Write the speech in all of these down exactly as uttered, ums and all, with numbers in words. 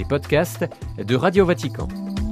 podcasts de Radio Vatican.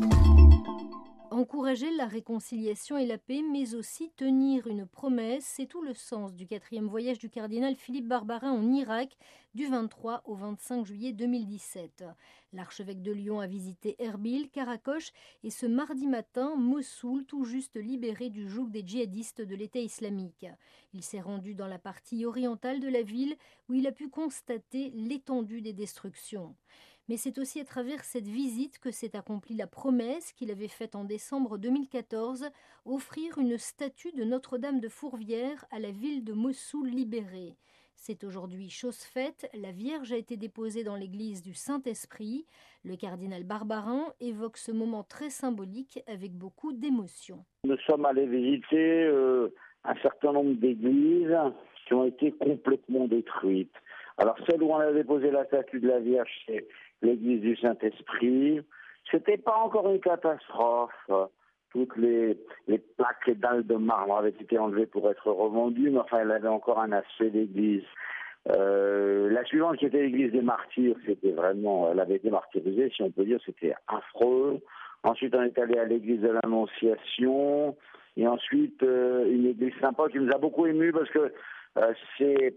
Encourager la réconciliation et la paix, mais aussi tenir une promesse, c'est tout le sens du quatrième voyage du cardinal Philippe Barbarin en Irak du vingt-trois au vingt-cinq juillet deux mille dix-sept. L'archevêque de Lyon a visité Erbil, Karakoche et ce mardi matin, Mossoul, tout juste libéré du joug des djihadistes de l'État islamique. Il s'est rendu dans la partie orientale de la ville où il a pu constater l'étendue des destructions. Mais c'est aussi à travers cette visite que s'est accomplie la promesse qu'il avait faite en décembre deux mille quatorze, offrir une statue de Notre-Dame de Fourvière à la ville de Mossoul libérée. C'est aujourd'hui chose faite, la Vierge a été déposée dans l'église du Saint-Esprit. Le cardinal Barbarin évoque ce moment très symbolique avec beaucoup d'émotion. Nous sommes allés visiter euh, un certain nombre d'églises qui ont été complètement détruites. Alors celle où on a déposé la statue de la Vierge, c'est l'église du Saint-Esprit. C'était pas encore une catastrophe. Toutes les, les plaques, les dalles de marbre avaient été enlevées pour être revendues, mais enfin, elle avait encore un aspect d'église. Euh, la suivante, qui était l'église des martyrs, c'était vraiment, elle avait été martyrisée, si on peut dire, c'était affreux. Ensuite, on est allé à l'église de l'Annonciation, et ensuite, euh, une église sympa qui nous a beaucoup émus parce que euh, c'est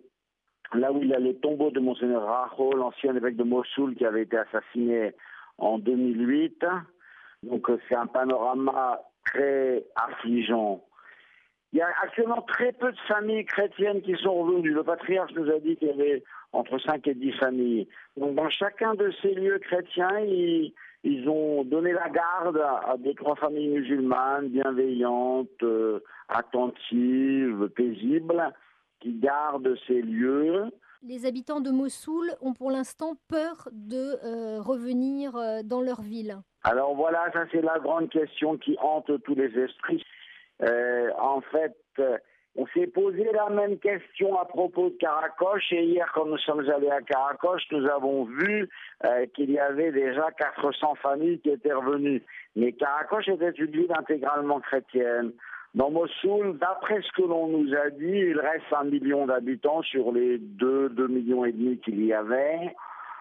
là où il y a les tombeaux de Monseigneur Rajo, l'ancien évêque de Mossoul qui avait été assassiné en deux mille huit. Donc c'est un panorama très affligeant. Il y a actuellement très peu de familles chrétiennes qui sont revenues. Le patriarche nous a dit qu'il y avait entre cinq et dix familles. Donc dans chacun de ces lieux chrétiens, ils, ils ont donné la garde à, à deux, trois familles musulmanes, bienveillantes, euh, attentives, paisibles, qui gardent ces lieux. Les habitants de Mossoul ont pour l'instant peur de euh, revenir euh, dans leur ville. Alors voilà, ça c'est la grande question qui hante tous les esprits. Euh, en fait, euh, on s'est posé la même question à propos de Karakoche et hier quand nous sommes allés à Karakoche, nous avons vu euh, qu'il y avait déjà quatre cents familles qui étaient revenues. Mais Karakoche était une ville intégralement chrétienne. Dans Mossoul, d'après ce que l'on nous a dit, il reste un million d'habitants sur les deux, deux millions et demi qu'il y avait.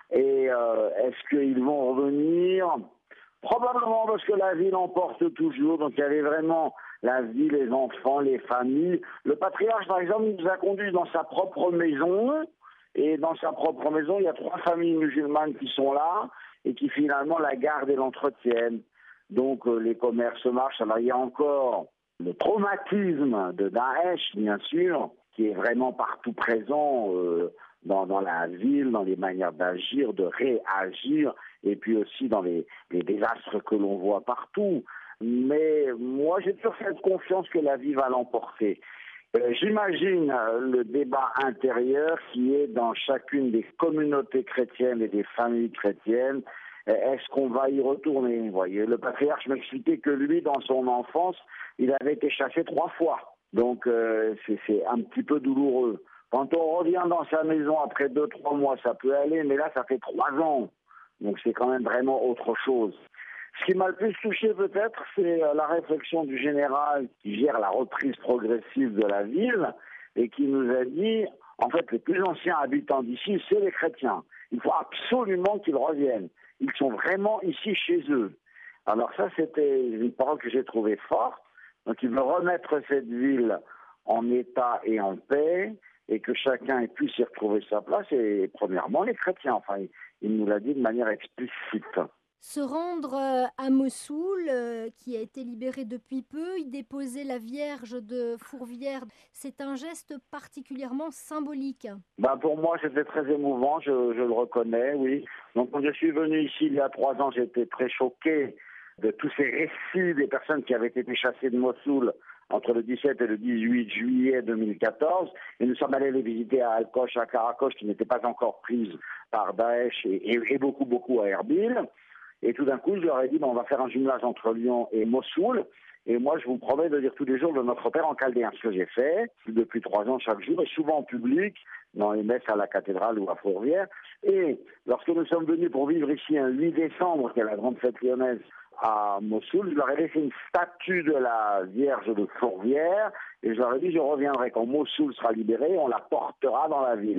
Et euh, est-ce qu'ils vont revenir ? Probablement parce que la ville emporte toujours. Donc il y avait vraiment la vie, les enfants, les familles. Le patriarche, par exemple, nous a conduits dans sa propre maison. Et dans sa propre maison, il y a trois familles musulmanes qui sont là et qui finalement la gardent et l'entretiennent. Donc euh, les commerces marchent. Alors il y a encore le traumatisme de Daesh, bien sûr, qui est vraiment partout présent euh, dans, dans la ville, dans les manières d'agir, de réagir, et puis aussi dans les, les désastres que l'on voit partout. Mais moi, j'ai toujours cette confiance que la vie va l'emporter. Euh, j'imagine euh, le débat intérieur qui est dans chacune des communautés chrétiennes et des familles chrétiennes. Est-ce qu'on va y retourner ? Vous voyez, le patriarche m'expliquait que lui, dans son enfance, il avait été chassé trois fois. Donc, euh, c'est, c'est un petit peu douloureux. Quand on revient dans sa maison après deux, trois mois, ça peut aller, mais là, ça fait trois ans. Donc, c'est quand même vraiment autre chose. Ce qui m'a le plus touché, peut-être, c'est la réflexion du général qui gère la reprise progressive de la ville et qui nous a dit, en fait, les plus anciens habitants d'ici, c'est les chrétiens. Il faut absolument qu'ils reviennent. Ils sont vraiment ici chez eux. Alors ça, c'était une parole que j'ai trouvée forte. Donc il veut remettre cette ville en état et en paix et que chacun puisse y retrouver sa place. Et premièrement, les chrétiens. Enfin, il, il nous l'a dit de manière explicite. Se rendre à Mossoul, euh, qui a été libéré depuis peu, y déposer la Vierge de Fourvière, c'est un geste particulièrement symbolique. Ben pour moi, c'était très émouvant, je, je le reconnais, oui. Donc quand je suis venu ici il y a trois ans, j'étais très choqué de tous ces récits des personnes qui avaient été chassées de Mossoul entre le dix-sept et le dix-huit juillet deux mille quatorze. Et nous sommes allés les visiter à Al-Koch, à Karakoche, qui n'étaient pas encore prises par Daesh, et, et, et beaucoup, beaucoup à Erbil. Et tout d'un coup, je leur ai dit, ben, on va faire un jumelage entre Lyon et Mossoul. Et moi, je vous promets de dire tous les jours le Notre Père en chaldéen, ce que j'ai fait depuis trois ans chaque jour, et souvent en public, dans les messes à la cathédrale ou à Fourvière. Et lorsque nous sommes venus pour vivre ici un huit décembre, qui est la grande fête lyonnaise, à Mossoul, je leur ai laissé une statue de la Vierge de Fourvière, et je leur ai dit, je reviendrai quand Mossoul sera libéré, on la portera dans la ville.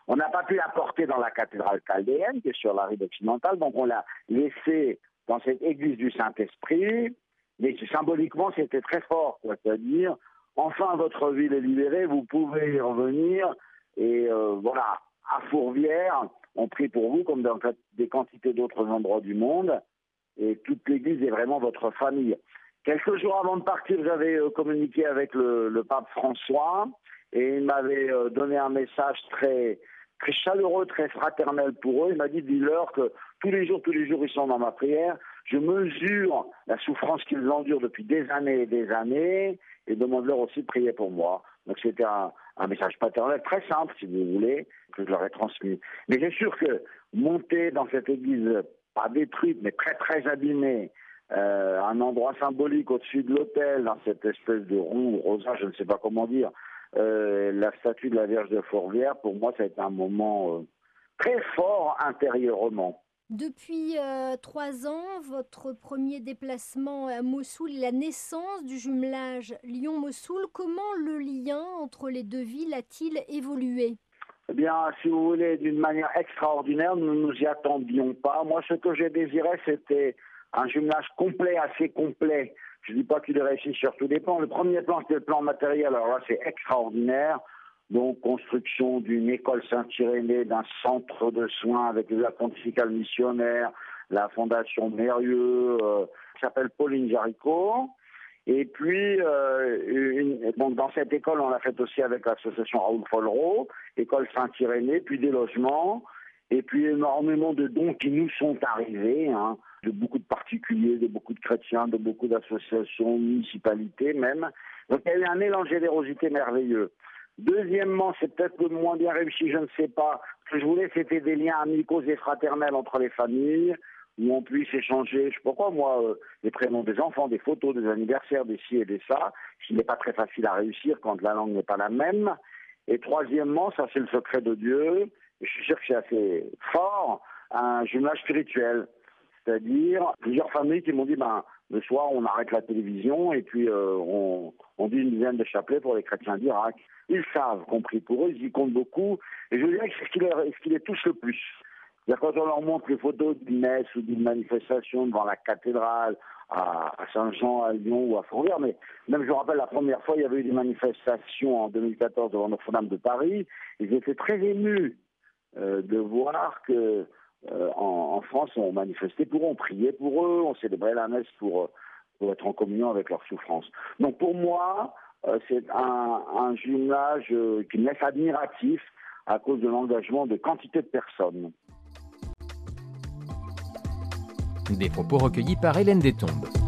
On n'a pas pu la porter dans la cathédrale chaldéenne, qui est sur la rive occidentale, donc on l'a laissée dans cette église du Saint-Esprit, mais symboliquement c'était très fort, quoi. C'est-à-dire, enfin votre ville est libérée, vous pouvez y revenir, et euh, voilà, à Fourvière, on prie pour vous, comme dans des quantités d'autres endroits du monde, et toute l'église est vraiment votre famille. Quelques jours avant de partir, j'avais euh, communiqué avec le, le pape François, et il m'avait euh, donné un message très... très chaleureux, très fraternel pour eux. Il m'a dit, dis-leur que tous les jours, tous les jours, ils sont dans ma prière. Je mesure la souffrance qu'ils endurent depuis des années et des années et demande-leur aussi de prier pour moi. Donc c'était un, un message paternel très simple, si vous voulez, que je leur ai transmis. Mais c'est sûr que monter dans cette église, pas détruite, mais très très abîmée, euh, un endroit symbolique au-dessus de l'autel, dans cette espèce de rond, rosa, je ne sais pas comment dire, Euh, la statue de la Vierge de Fourvière, pour moi, ça a été un moment euh, très fort intérieurement. Depuis euh, trois ans, votre premier déplacement à Mossoul et la naissance du jumelage Lyon-Mossoul, comment le lien entre les deux villes a-t-il évolué ? Eh bien, si vous voulez, d'une manière extraordinaire, nous ne nous y attendions pas. Moi, ce que j'ai désiré, c'était un jumelage complet, assez complet. Je ne dis pas qu'il est réussi sur tous les plans. Le premier plan, c'était le plan matériel. Alors là, c'est extraordinaire. Donc, construction d'une école Saint-Irénée, d'un centre de soins avec la pontificale missionnaire, la fondation Mérieux, euh, qui s'appelle Pauline Jaricot. Et puis, euh, une, donc dans cette école, on l'a fait aussi avec l'association Raoul Follereau, école Saint-Irénée, puis des logements, et puis énormément de dons qui nous sont arrivés, hein, de beaucoup de particuliers, de beaucoup de chrétiens, de beaucoup d'associations, municipalités même. Donc il y a eu un élan de générosité merveilleux. Deuxièmement, c'est peut-être le moins bien réussi, je ne sais pas. Ce que je voulais, c'était des liens amicaux et fraternels entre les familles, où on puisse échanger, je sais pas quoi, moi, euh, les prénoms des enfants, des photos, des anniversaires, des ci et des ça, ce qui n'est pas très facile à réussir quand la langue n'est pas la même. Et troisièmement, ça c'est le secret de Dieu, et je suis sûr que c'est assez fort, un jumelage spirituel. C'est-à-dire plusieurs familles qui m'ont dit, ben, le soir on arrête la télévision et puis euh, on, on dit une dizaine de chapelets pour les chrétiens d'Irak. Ils savent, compris pour eux, ils y comptent beaucoup, et je dirais que c'est ce qui les, ce qui les touche le plus. C'est-à-dire quand on leur montre les photos d'une messe ou d'une manifestation devant la cathédrale à, à Saint-Jean, à Lyon ou à Fourvière, mais même je me rappelle la première fois, il y avait eu des manifestations en deux mille quatorze devant Notre-Dame de Paris, ils étaient très émus euh, de voir que euh, en, en France on manifestait pour eux, on priait pour eux, on célébrait la messe pour, pour être en communion avec leur souffrance. Donc pour moi, euh, c'est un, un jumelage euh, qui me laisse admiratif à cause de l'engagement de quantité de personnes. Des propos recueillis par Hélène Destombes.